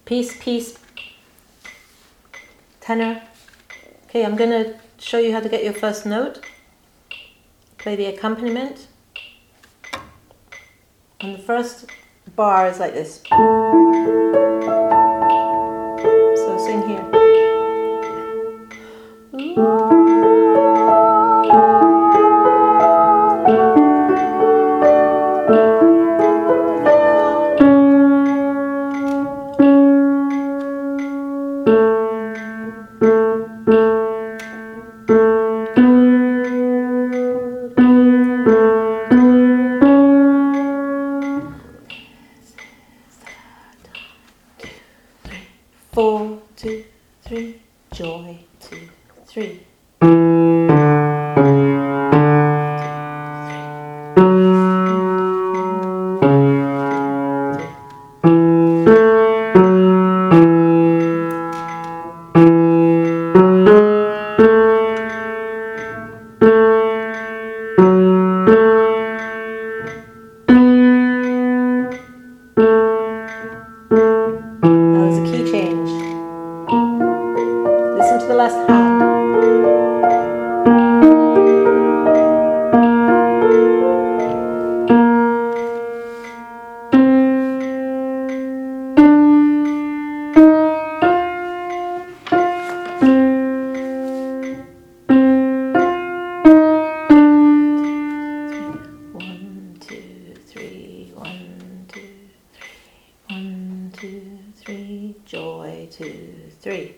Peace, tenor. Okay, I'm going to show you how to get your first note. Play the accompaniment. And the first bar is like this. So sing here. Four, 2, 3, joy, 2, 3. Now there's a key change. Listen to the last hand. One, two, three, 1, 2, 3, 1, 2, 3, joy, 2, 3.